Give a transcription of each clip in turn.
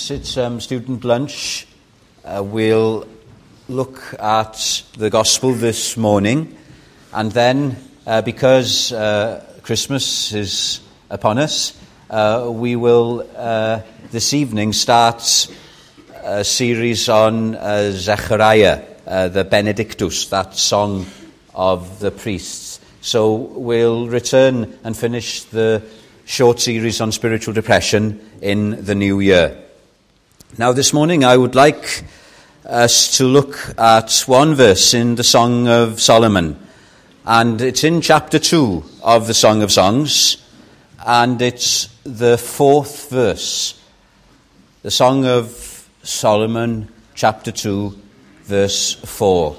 since it's student lunch, we'll look at the Gospel this morning, and then because Christmas is upon us, we will this evening start a series on Zechariah, the Benedictus, that song of the priests. So we'll return and finish the short series on spiritual depression in the new year. Now this morning I would like us to look at one verse in the Song of Solomon, and it's in chapter 2 of the Song of Songs, and it's the 4th verse. The Song of Solomon, chapter 2, verse 4.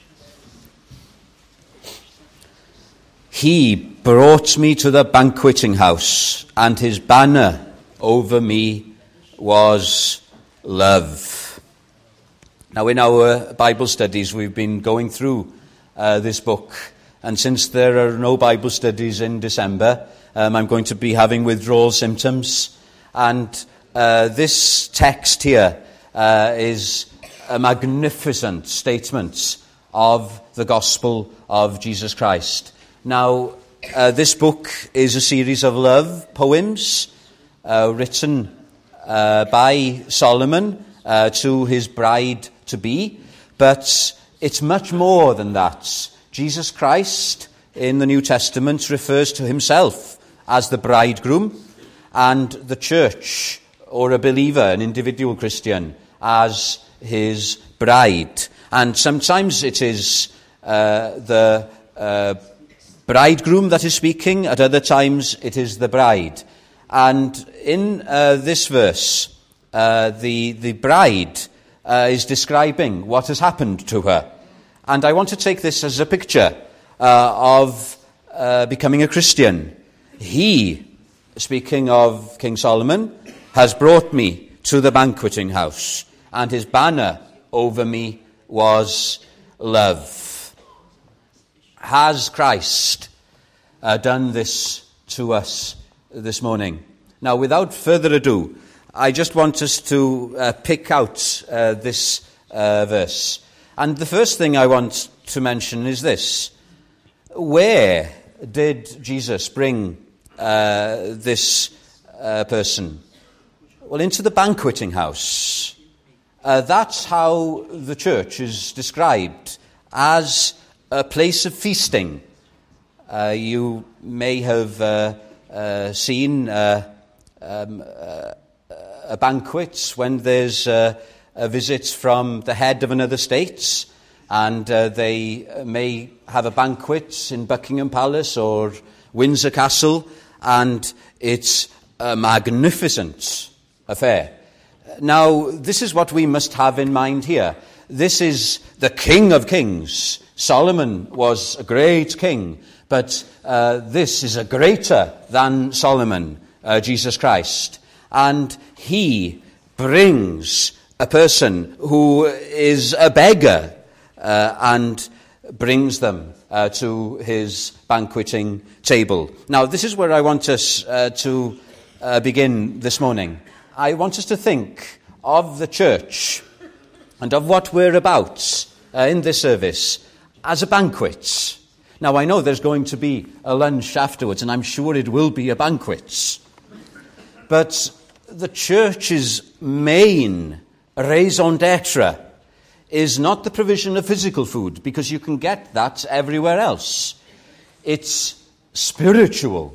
He brought me to the banqueting house, and his banner over me was love. Now, in our Bible studies, we've been going through this book, and since there are no Bible studies in December, I'm going to be having withdrawal symptoms, and this text here is a magnificent statement of the gospel of Jesus Christ. Now, this book is a series of love poems written by Solomon to his bride-to-be, but it's much more than that. Jesus Christ in the New Testament refers to himself as the bridegroom, and the church, or a believer, an individual Christian, as his bride. And sometimes it is the bridegroom that is speaking, at other times it is the bride. And in this verse, the bride is describing what has happened to her. And I want to take this as a picture of becoming a Christian. He, speaking of King Solomon, has brought me to the banqueting house, and his banner over me was love. Has Christ done this to us this morning? Now, without further ado, I just want us to pick out this verse. And the first thing I want to mention is this. Where did Jesus bring this person? Well, into the banqueting house. That's how the church is described, as a place of feasting. You may have seen a banquet when there's a visit from the head of another state, and they may have a banquet in Buckingham Palace or Windsor Castle, and it's a magnificent affair. Now, this is what we must have in mind here. This is the King of Kings. Solomon was a great king, but this is a greater than Solomon, Jesus Christ. And he brings a person who is a beggar and brings them to his banqueting table. Now, this is where I want us to begin this morning. I want us to think of the church and of what we're about in this service as a banquet. Now, I know there's going to be a lunch afterwards, and I'm sure it will be a banquet. But the church's main raison d'etre is not the provision of physical food, because you can get that everywhere else. It's spiritual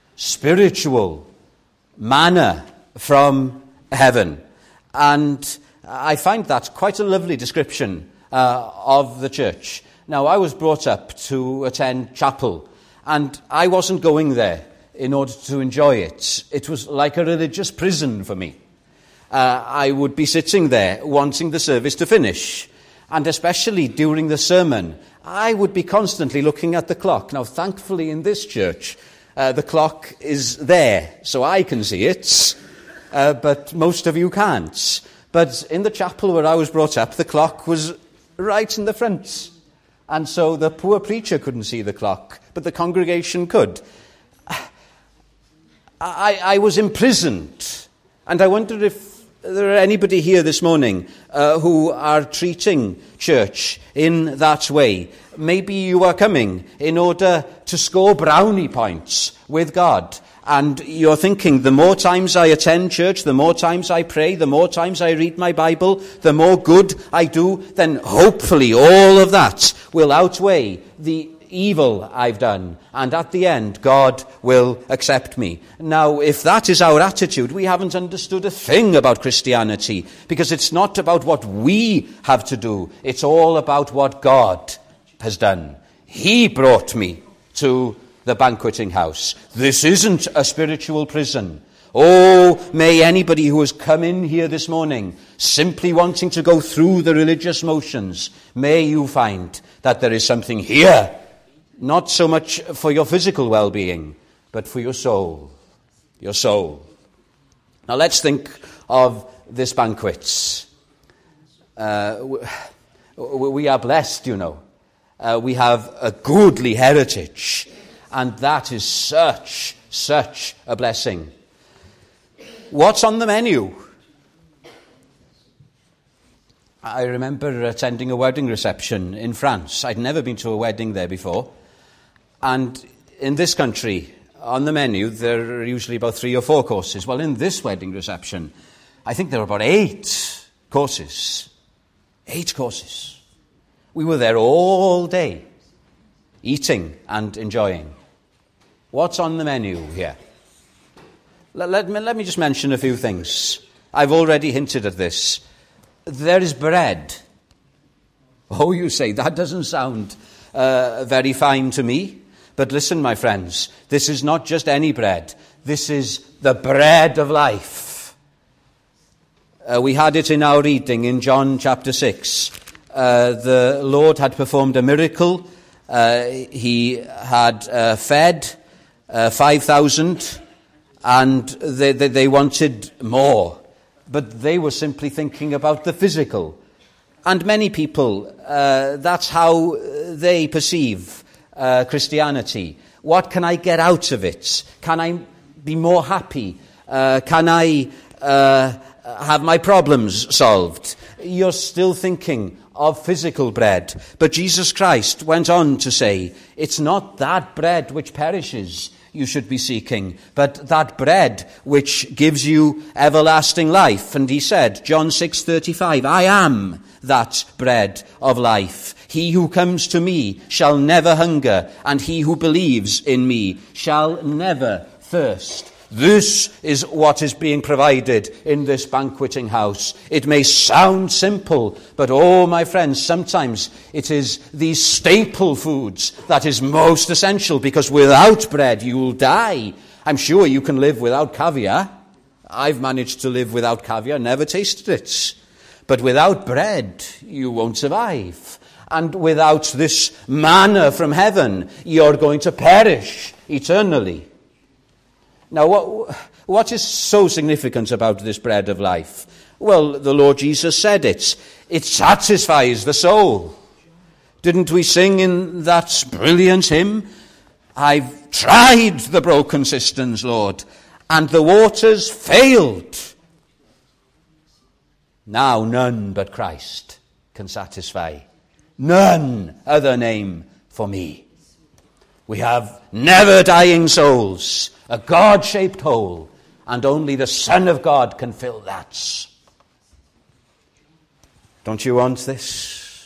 manna from heaven. And I find that quite a lovely description of the church. Now, I was brought up to attend chapel, and I wasn't going there in order to enjoy it. It was like a religious prison for me. I would be sitting there wanting the service to finish, and especially during the sermon, I would be constantly looking at the clock. Now, thankfully in this church, the clock is there, so I can see it, but most of you can't. But in the chapel where I was brought up, the clock was right in the front. And so the poor preacher couldn't see the clock, but the congregation could. I was imprisoned, and I wonder if there anybody here this morning who are treating church in that way? Maybe you are coming in order to score brownie points with God. And you're thinking, the more times I attend church, the more times I pray, the more times I read my Bible, the more good I do, then hopefully all of that will outweigh the evil I've done. And at the end, God will accept me. Now, if that is our attitude, we haven't understood a thing about Christianity, because it's not about what we have to do. It's all about what God has done. He brought me to the banqueting house. This isn't a spiritual prison. Oh, may anybody who has come in here this morning simply wanting to go through the religious motions, may you find that there is something here, not so much for your physical well-being, but for your soul. Your soul. Now let's think of this banquet. We are blessed, you know. We have a goodly heritage. And that is such a blessing. What's on the menu? I remember attending a wedding reception in France. I'd never been to a wedding there before. And in this country, on the menu, there are usually about 3 or 4 courses. Well, in this wedding reception, I think there were about 8 courses. 8 courses. We were there all day, eating and enjoying. What's on the menu here? Let me just mention a few things. I've already hinted at this. There is bread. Oh, you say, that doesn't sound very fine to me. But listen, my friends, this is not just any bread. This is the bread of life. We had it in our reading in John chapter 6. The Lord had performed a miracle. He had fed 5,000, and they wanted more. But they were simply thinking about the physical. And many people, that's how they perceive Christianity. What can I get out of it? Can I be more happy? Can I have my problems solved? You're still thinking of physical bread. But Jesus Christ went on to say, it's not that bread which perishes you should be seeking, but that bread which gives you everlasting life. And he said, John 6:35, I am that bread of life. He who comes to me shall never hunger, and he who believes in me shall never thirst. This is what is being provided in this banqueting house. It may sound simple, but oh, my friends, sometimes it is these staple foods that is most essential, because without bread you will die. I'm sure you can live without caviar. I've managed to live without caviar, never tasted it. But without bread you won't survive. And without this manna from heaven, you're going to perish eternally. Now, what is so significant about this bread of life? Well, the Lord Jesus said it. It satisfies the soul. Didn't we sing in that brilliant hymn? I've tried the broken cisterns, Lord, and the waters failed. Now none but Christ can satisfy. None other name for me. We have never-dying souls, a God-shaped hole, and only the Son of God can fill that. Don't you want this?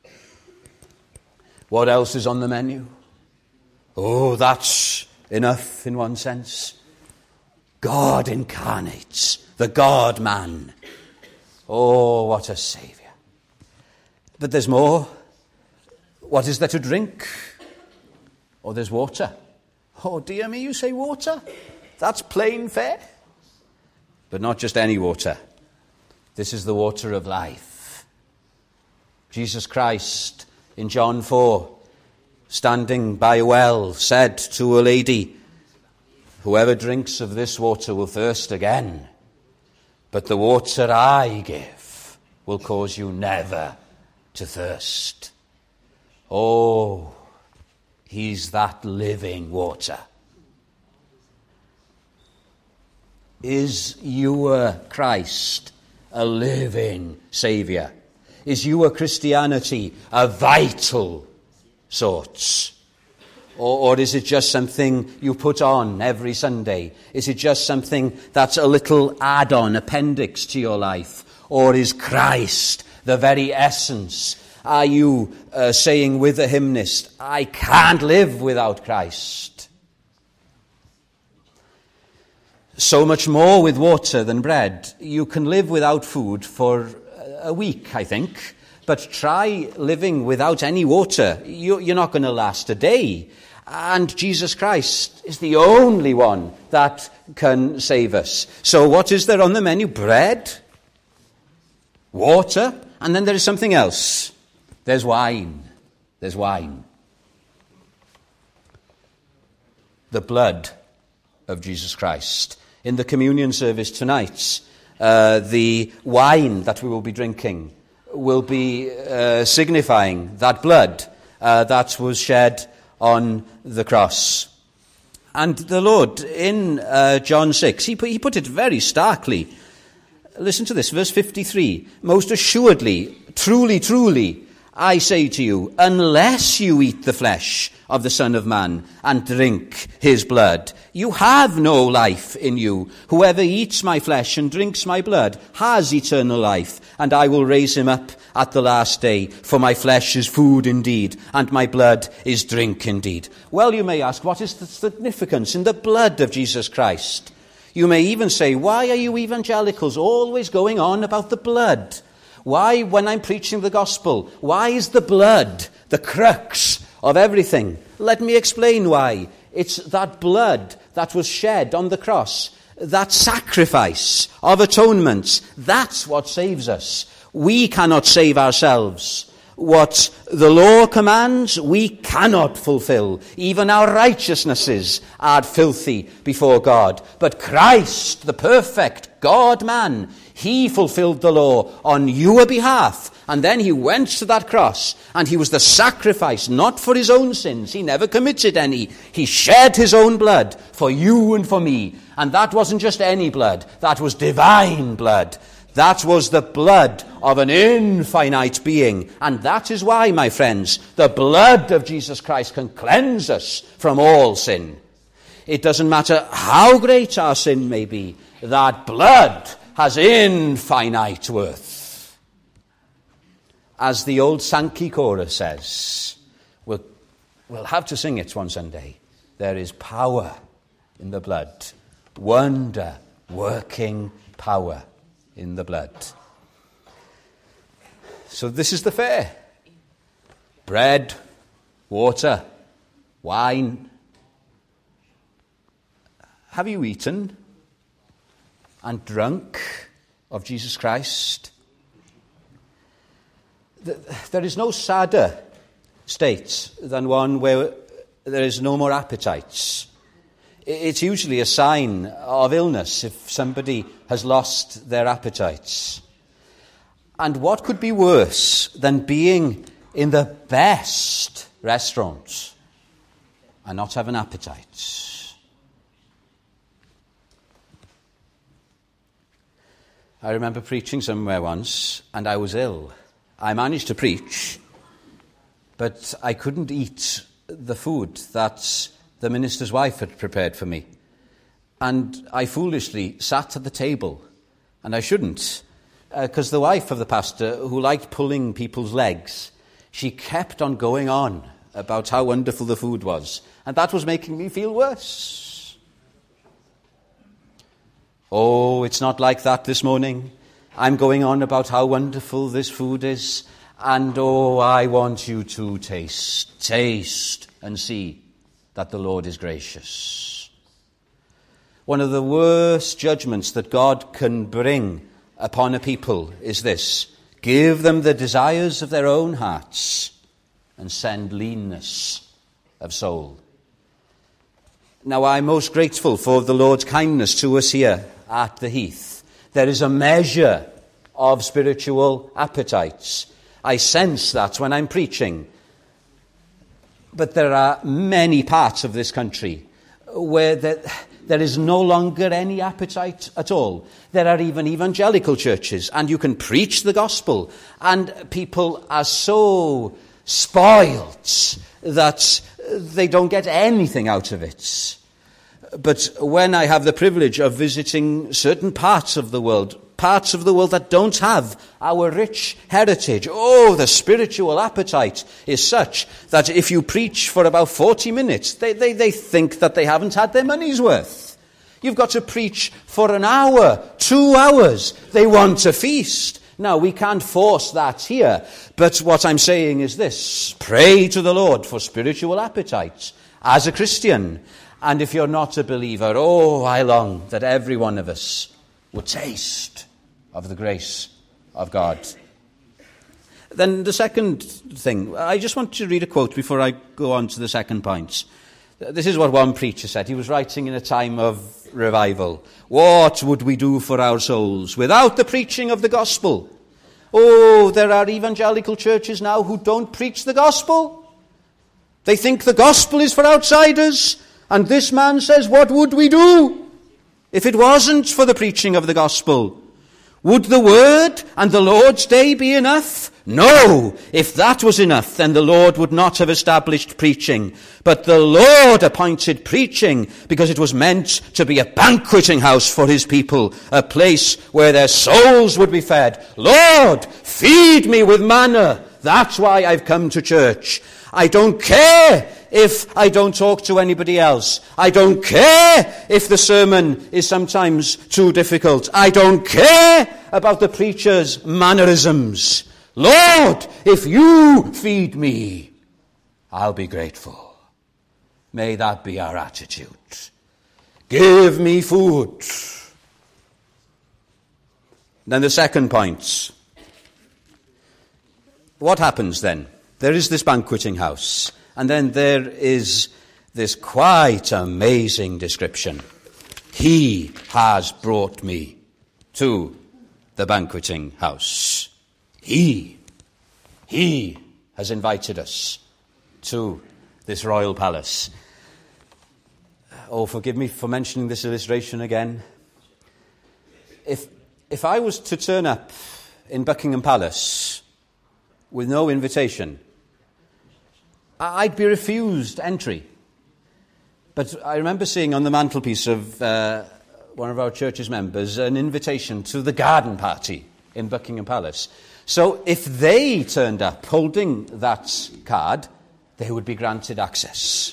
What else is on the menu? Oh, that's enough in one sense. God incarnate, the God-man. Oh, what a Saviour. But there's more. What is there to drink? Oh, there's water. Oh, dear me, you say water? That's plain fare. But not just any water. This is the water of life. Jesus Christ, in John 4, standing by a well, said to a lady, whoever drinks of this water will thirst again, but the water I give will cause you never to thirst. Oh, he's that living water. Is your Christ a living Saviour? Is your Christianity a vital sort? Or is it just something you put on every Sunday? Is it just something that's a little add-on, appendix to your life? Or is Christ the very essence? Are you saying with the hymnist, I can't live without Christ? So much more with water than bread. You can live without food for a week, I think. But try living without any water. You're not going to last a day. And Jesus Christ is the only one that can save us. So what is there on the menu? Bread, water, and then there is something else. There's wine. There's wine. The blood of Jesus Christ. In the communion service tonight, the wine that we will be drinking will be signifying that blood that was shed on the cross. And the Lord, in John 6, he put it very starkly. Listen to this, verse 53. Most assuredly, truly, truly, I say to you, unless you eat the flesh of the Son of Man and drink his blood, you have no life in you. Whoever eats my flesh and drinks my blood has eternal life, and I will raise him up at the last day. For my flesh is food indeed, and my blood is drink indeed. Well, you may ask, what is the significance in the blood of Jesus Christ? You may even say, why are you evangelicals always going on about the blood? Why, when I'm preaching the gospel, why is the blood the crux of everything? Let me explain why. It's that blood that was shed on the cross, that sacrifice of atonement, that's what saves us. We cannot save ourselves. What the law commands, we cannot fulfill. Even our righteousnesses are filthy before God. But Christ, the perfect God-man, he fulfilled the law on your behalf. And then he went to that cross, and he was the sacrifice, not for his own sins. He never committed any. He shed his own blood for you and for me. And that wasn't just any blood. That was divine blood. That was the blood of an infinite being. And that is why, my friends, the blood of Jesus Christ can cleanse us from all sin. It doesn't matter how great our sin may be. That blood has infinite worth. As the old Sankey chorus says, we'll have to sing it one Sunday. There is power in the blood. Wonder-working power in the blood. So this is the fare. Bread, water, wine. Have you eaten and drunk of Jesus Christ? There is no sadder state than one where there is no more appetites. It's usually a sign of illness if somebody has lost their appetites. And what could be worse than being in the best restaurant and not have an appetite? I remember preaching somewhere once, and I was ill. I managed to preach, but I couldn't eat the food that the minister's wife had prepared for me. And I foolishly sat at the table, and I shouldn't, because the wife of the pastor, who liked pulling people's legs, she kept on going on about how wonderful the food was, and that was making me feel worse. Oh, it's not like that this morning. I'm going on about how wonderful this food is, and oh, I want you to taste and see that the Lord is gracious. One of the worst judgments that God can bring upon a people is this: give them the desires of their own hearts and send leanness of soul. Now, I'm most grateful for the Lord's kindness to us here at the Heath. There is a measure of spiritual appetites. I sense that when I'm preaching. But there are many parts of this country where There is no longer any appetite at all. There are even evangelical churches, and you can preach the gospel, and people are so spoiled that they don't get anything out of it. But when I have the privilege of visiting certain parts of the world that don't have our rich heritage, the spiritual appetite is such that if you preach for about 40 minutes, they think that they haven't had their money's worth. You've got to preach for an hour, 2 hours. They want a feast. Now, we can't force that here, but what I'm saying is this: pray to the Lord for spiritual appetite as a Christian. And if you're not a believer, I long that every one of us would taste of the grace of God. Then the second thing, I just want to read a quote before I go on to the second point. This is what one preacher said. He was writing in a time of revival. What would we do for our souls without the preaching of the gospel? There are evangelical churches now who don't preach the gospel. They think the gospel is for outsiders. And this man says, what would we do if it wasn't for the preaching of the gospel? Would the word and the Lord's day be enough? No. If that was enough, then the Lord would not have established preaching. But the Lord appointed preaching because it was meant to be a banqueting house for his people, a place where their souls would be fed. Lord, feed me with manna. That's why I've come to church. I don't care if I don't talk to anybody else. I don't care if the sermon is sometimes too difficult. I don't care about the preacher's mannerisms. Lord, if you feed me, I'll be grateful. May that be our attitude. Give me food. Then the second point. What happens then? There is this banqueting house. And then there is this quite amazing description. He has brought me to the banqueting house. He has invited us to this royal palace. Forgive me for mentioning this illustration again. If I was to turn up in Buckingham Palace with no invitation, I'd be refused entry. But I remember seeing on the mantelpiece of one of our church's members an invitation to the garden party in Buckingham Palace. So if they turned up holding that card, they would be granted access.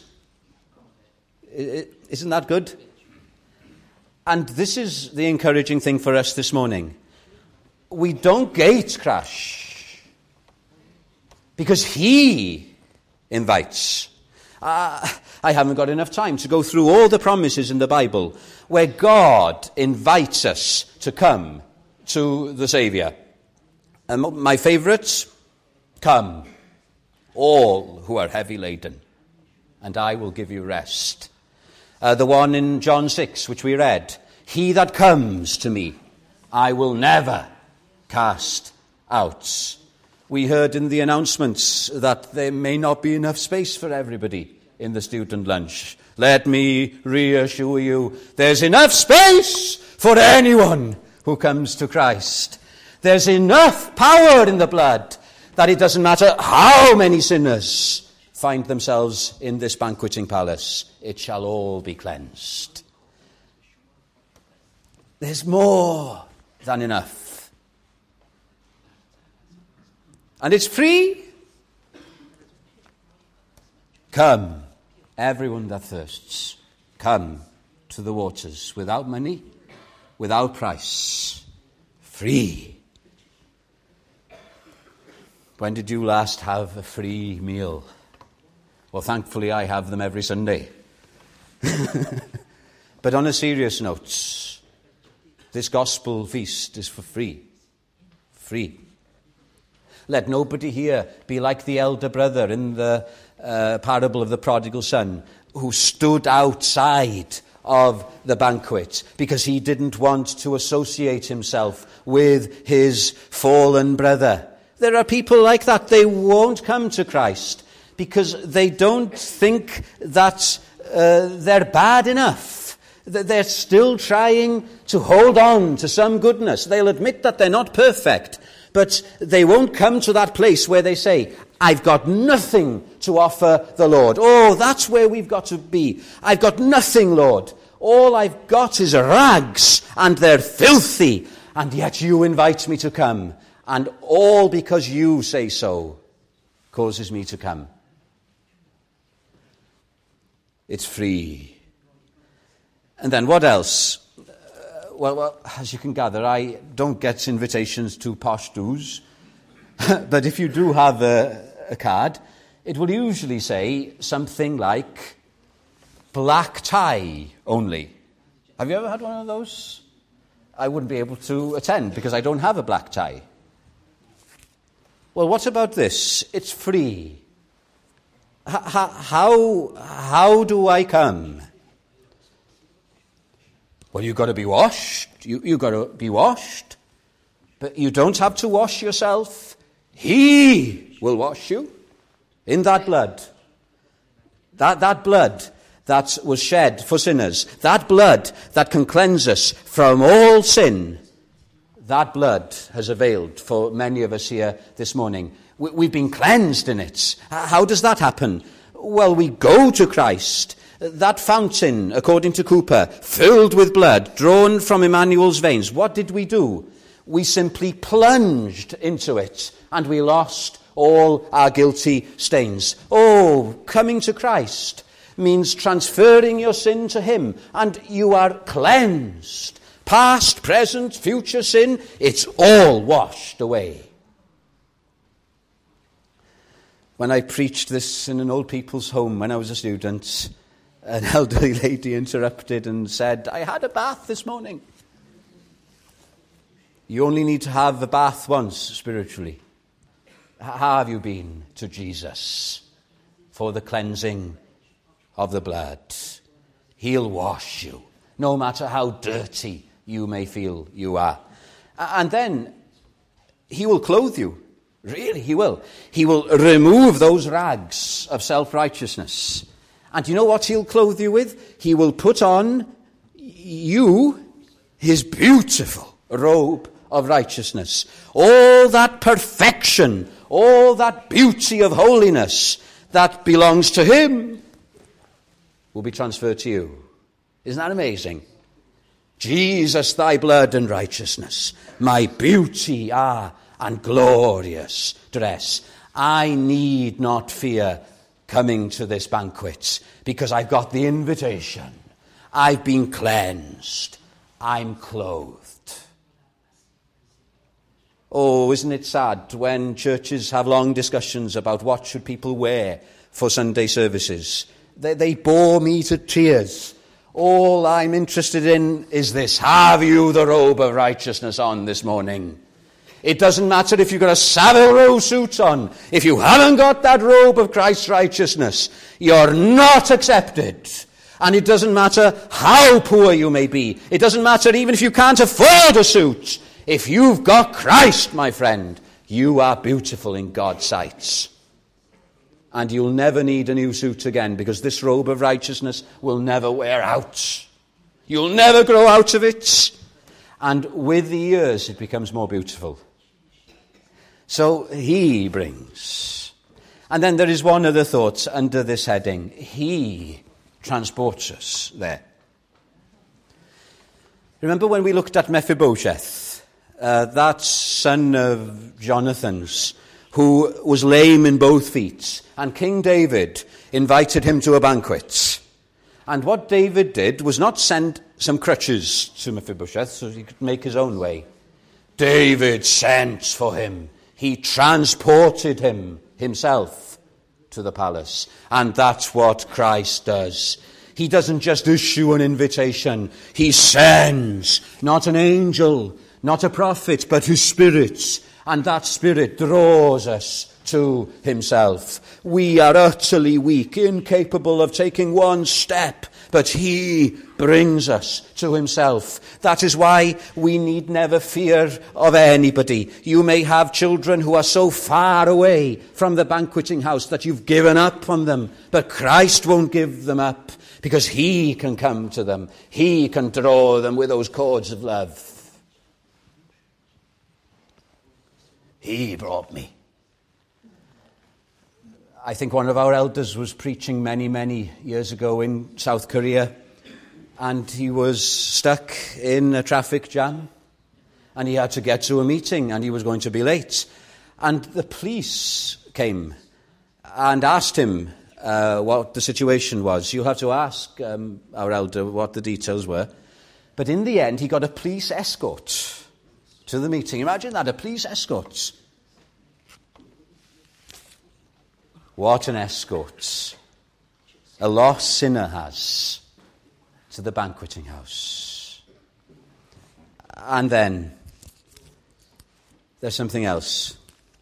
Isn't that good? And this is the encouraging thing for us this morning. We don't gate crash because he invites. I haven't got enough time to go through all the promises in the Bible where God invites us to come to the Saviour. And my favourites, come, all who are heavy laden, and I will give you rest. The one in John 6, which we read, he that comes to me, I will never cast out. We heard in the announcements that there may not be enough space for everybody in the student lunch. Let me reassure you, there's enough space for anyone who comes to Christ. There's enough power in the blood that it doesn't matter how many sinners find themselves in this banqueting palace, it shall all be cleansed. There's more than enough. And it's free. Come, everyone that thirsts, come to the waters without money, without price, free. When did you last have a free meal? Well, thankfully I have them every Sunday. But on a serious note, this gospel feast is for free. Free. Let nobody here be like the elder brother in the parable of the prodigal son, who stood outside of the banquet because he didn't want to associate himself with his fallen brother. There are people like that. They won't come to Christ because they don't think that they're bad enough. They're still trying to hold on to some goodness. They'll admit that they're not perfect, but they won't come to that place where they say, I've got nothing to offer the Lord. Oh, that's where we've got to be. I've got nothing, Lord. All I've got is rags, and they're filthy, and yet you invite me to come. And all because you say so causes me to come. It's free. And then what else? Well, as you can gather, I don't get invitations to posh do's. But if you do have a card, it will usually say something like black tie only. Have you ever had one of those? I wouldn't be able to attend because I don't have a black tie. Well, what about this? It's free. How do I come? Well, you've got to be washed. You've got to be washed. But you don't have to wash yourself. He will wash you in that blood. That blood that was shed for sinners. That blood that can cleanse us from all sin. That blood has availed for many of us here this morning. We've been cleansed in it. How does that happen? Well, we go to Christ. That fountain, according to Cooper, filled with blood, drawn from Emmanuel's veins. What did we do? We simply plunged into it, and we lost all our guilty stains. Oh, coming to Christ means transferring your sin to him, and you are cleansed. Past, present, future sin, it's all washed away. When I preached this in an old people's home when I was a student, an elderly lady interrupted and said, I had a bath this morning. You only need to have a bath once spiritually. How have you been to Jesus for the cleansing of the blood? He'll wash you, no matter how dirty you may feel you are. And then he will clothe you. Really, he will. He will remove those rags of self-righteousness. And you know what he'll clothe you with? He will put on you his beautiful robe of righteousness. All that perfection, all that beauty of holiness that belongs to him will be transferred to you. Isn't that amazing? Jesus, thy blood and righteousness, my beauty, and glorious dress. I need not fear coming to this banquet because I've got the invitation. I've been cleansed. I'm clothed. Oh, isn't it sad when churches have long discussions about what should people wear for Sunday services? They bore me to tears. All I'm interested in is this. Have you the robe of righteousness on this morning? It doesn't matter if you've got a Savile Row suit on. If you haven't got that robe of Christ's righteousness, you're not accepted. And it doesn't matter how poor you may be. It doesn't matter even if you can't afford a suit. If you've got Christ, my friend, you are beautiful in God's sight. And you'll never need a new suit again because this robe of righteousness will never wear out. You'll never grow out of it. And with the years, it becomes more beautiful. So he brings. And then there is one other thought under this heading. He transports us there. Remember when we looked at Mephibosheth, that son of Jonathan's, who was lame in both feet, and King David invited him to a banquet. And what David did was not send some crutches to Mephibosheth so he could make his own way. David sent for him. He transported him himself to the palace. And that's what Christ does. He doesn't just issue an invitation. He sends not an angel, not a prophet, but his Spirit. And that Spirit draws us to himself. We are utterly weak, incapable of taking one step, but he brings us to himself. That is why we need never fear of anybody. You may have children who are so far away from the banqueting house that you've given up on them, but Christ won't give them up, because he can come to them. He can draw them with those cords of love. He brought me. I think one of our elders was preaching many, many years ago in South Korea, and he was stuck in a traffic jam, and he had to get to a meeting, and he was going to be late. And the police came and asked him what the situation was. You'll have to ask our elder what the details were. But in the end, he got a police escort to the meeting. Imagine that, a police escort. What an escort a lost sinner has to the banqueting house. And then there's something else.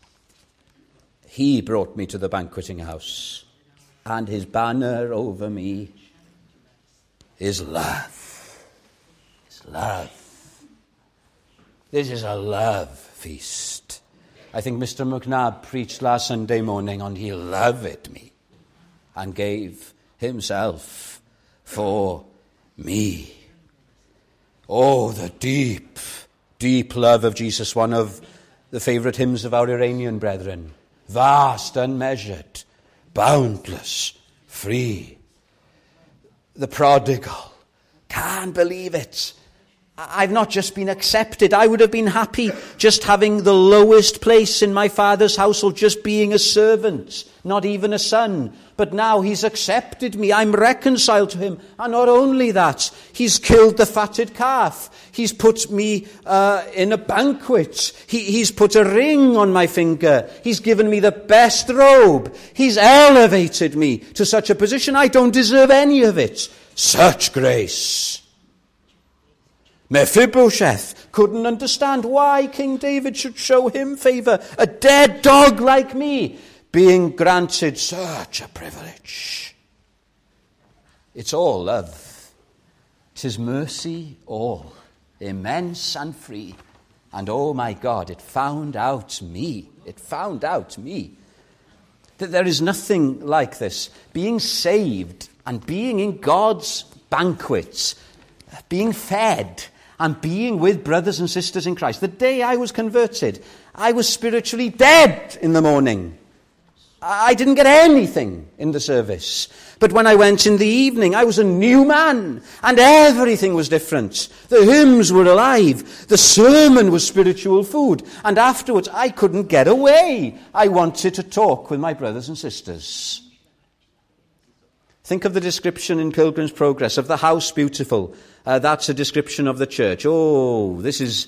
He brought me to the banqueting house, and his banner over me is love. It's love. This is a love feast. I think Mr. McNabb preached last Sunday morning on he loved me and gave himself for me. Oh, the deep, deep love of Jesus, one of the favourite hymns of our Iranian brethren. Vast, unmeasured, boundless, free. The prodigal, can't believe it. I've not just been accepted. I would have been happy just having the lowest place in my father's household, just being a servant, not even a son. But now he's accepted me. I'm reconciled to him. And not only that, he's killed the fatted calf. He's put me in a banquet. He's put a ring on my finger. He's given me the best robe. He's elevated me to such a position. I don't deserve any of it. Such grace. Mephibosheth couldn't understand why King David should show him favour. A dead dog like me being granted such a privilege. It's all love. 'Tis mercy all, immense and free. And oh my God, it found out me. It found out me. That there is nothing like this. Being saved and being in God's banquets, being fed and being with brothers and sisters in Christ. The day I was converted, I was spiritually dead in the morning. I didn't get anything in the service. But when I went in the evening, I was a new man, and everything was different. The hymns were alive. The sermon was spiritual food. And afterwards, I couldn't get away. I wanted to talk with my brothers and sisters. Think of the description in Pilgrim's Progress of the house beautiful. That's a description of the church. Oh, this is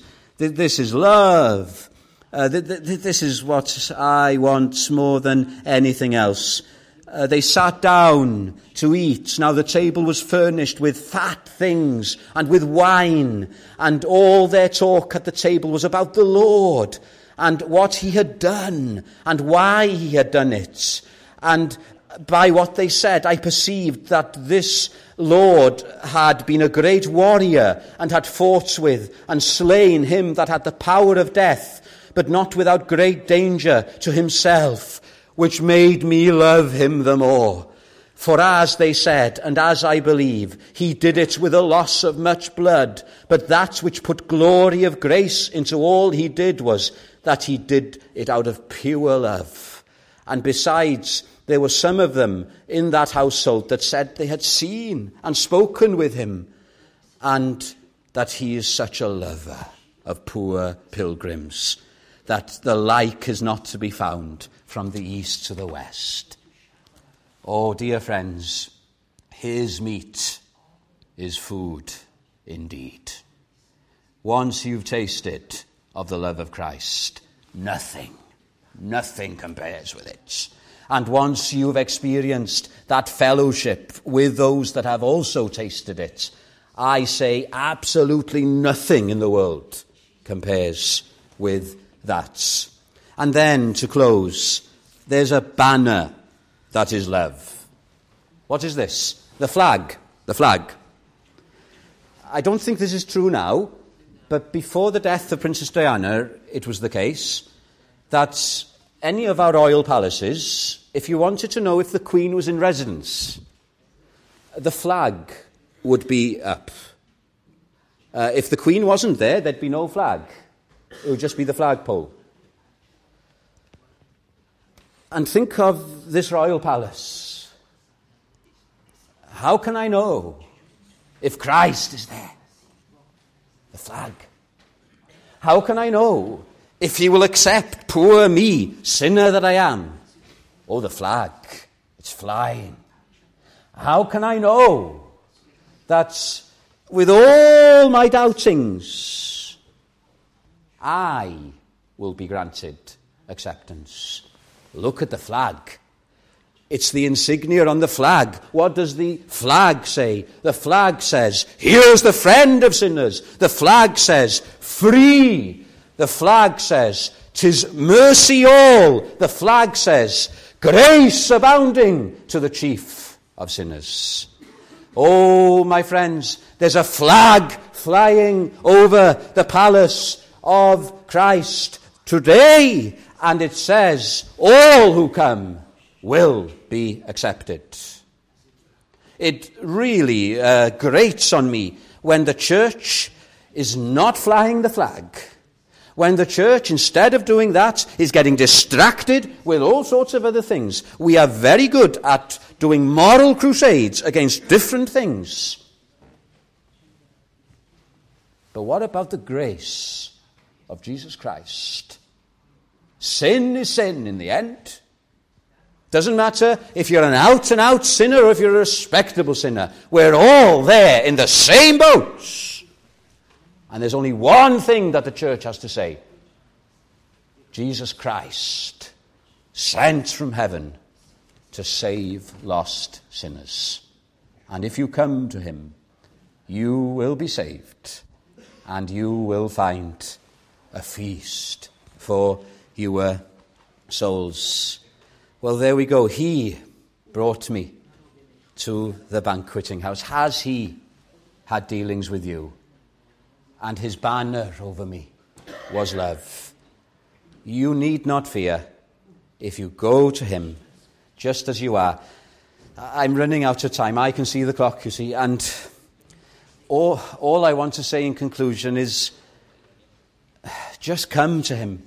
love. This is what I want more than anything else. They sat down to eat. Now the table was furnished with fat things and with wine, and all their talk at the table was about the Lord and what he had done and why he had done it. And by what they said, I perceived that this Lord had been a great warrior and had fought with and slain him that had the power of death, but not without great danger to himself, which made me love him the more. For as they said, and as I believe, he did it with a loss of much blood, but that which put glory of grace into all he did was that he did it out of pure love. And besides, there were some of them in that household that said they had seen and spoken with him, and that he is such a lover of poor pilgrims, that the like is not to be found from the east to the west. Oh, dear friends, his meat is food indeed. Once you've tasted of the love of Christ, nothing compares with it. And once you've experienced that fellowship with those that have also tasted it, I say absolutely nothing in the world compares with that. And then, to close, there's a banner that is love. What is this? The flag. The flag. I don't think this is true now, but before the death of Princess Diana, it was the case that any of our royal palaces, if you wanted to know if the Queen was in residence, the flag would be up. If the Queen wasn't there, there'd be no flag. It would just be the flagpole. And think of this royal palace. How can I know if Christ is there? The flag. How can I know if he will accept poor me, sinner that I am? Oh, the flag. It's flying. How can I know that with all my doubtings, I will be granted acceptance? Look at the flag. It's the insignia on the flag. What does the flag say? The flag says, here's the friend of sinners. The flag says, free. The flag says, 'tis mercy all. The flag says, grace abounding to the chief of sinners. Oh, my friends, there's a flag flying over the palace of Christ today, and it says, all who come will be accepted. It really grates on me when the church is not flying the flag. When the church, instead of doing that, is getting distracted with all sorts of other things. We are very good at doing moral crusades against different things. But what about the grace of Jesus Christ? Sin is sin in the end. Doesn't matter if you're an out-and-out sinner or if you're a respectable sinner. We're all there in the same boat. And there's only one thing that the church has to say. Jesus Christ, sent from heaven to save lost sinners. And if you come to him, you will be saved, and you will find a feast for your souls. Well, there we go. He brought me to the banqueting house. Has he had dealings with you? And his banner over me was love. You need not fear if you go to him just as you are. I'm running out of time. I can see the clock, you see. And all I want to say in conclusion is just come to him.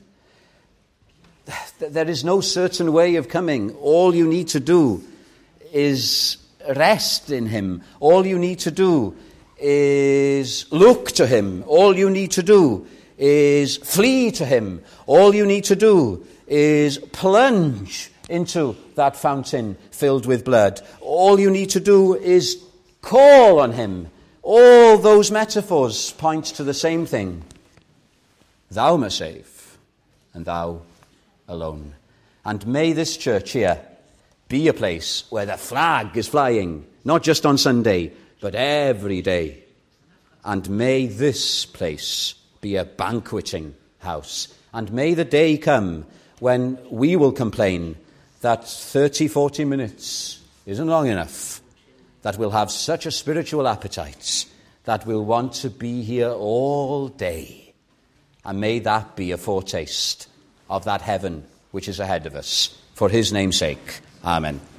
There is no certain way of coming. All you need to do is rest in him. All you need to do is look to him. All you need to do is flee to him. All you need to do is plunge into that fountain filled with blood. All you need to do is call on him. All those metaphors point to the same thing. Thou must save, and thou alone. And may this church here be a place where the flag is flying, not just on Sunday, but every day. And may this place be a banqueting house. And may the day come when we will complain that 30, 40 minutes isn't long enough, that we'll have such a spiritual appetite that we'll want to be here all day. And may that be a foretaste of that heaven which is ahead of us. For his name's sake. Amen.